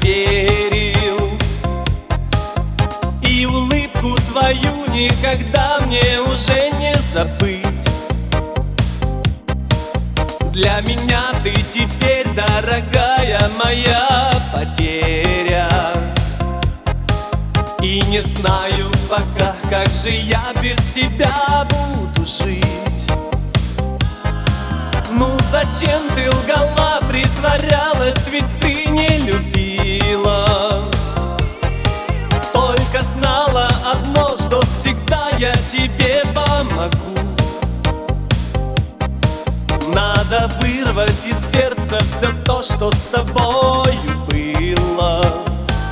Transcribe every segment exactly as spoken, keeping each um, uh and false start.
верил, и улыбку твою никогда мне уже не забыть. Для меня ты теперь, дорогая моя, потеря. И не знаю пока, как же я без тебя буду жить. Ну зачем ты лгала, притворялась, ведь ты не любила. Только знала одно, что всегда я тебе помогу. Надо вырвать из сердца все то, что с тобою было,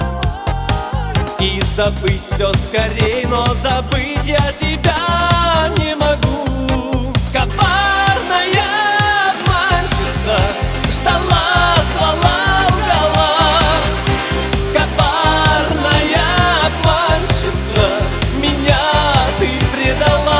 и забыть все скорей, но забыть я тебя не могу. Коварная обманщица, ждала, звала, лгала. Коварная обманщица, меня ты предала.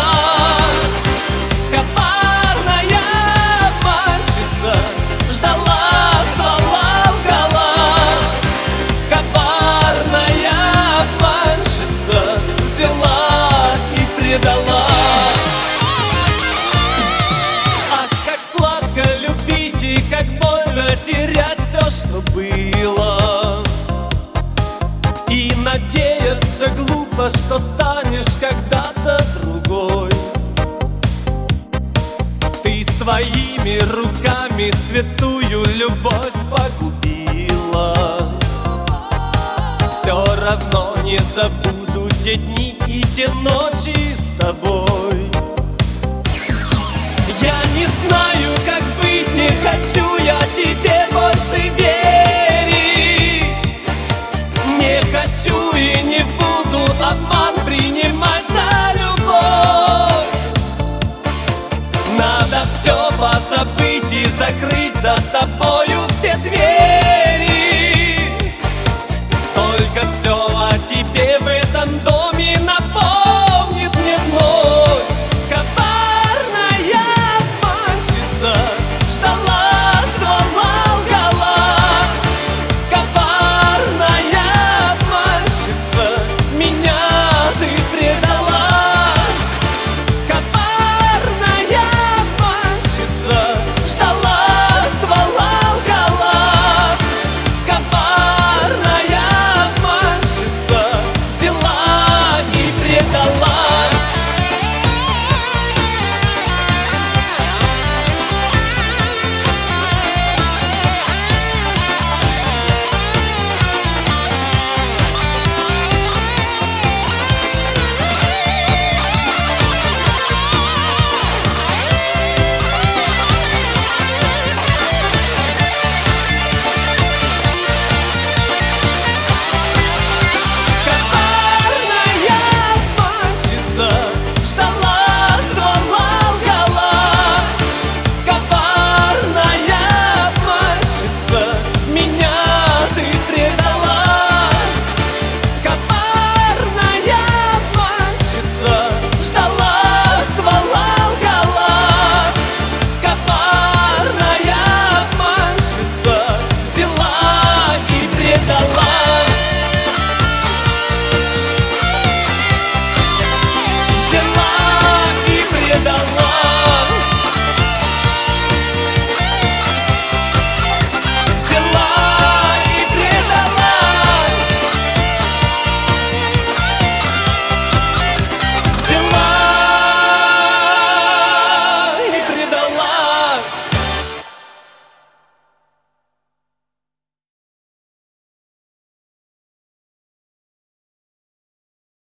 Ах, как сладко любить и как больно терять все, что было. И надеяться глупо, что станешь когда-то другой. Ты своими руками святую любовь погубила. Все равно не забуду те дни и те ночи с тобой. Я не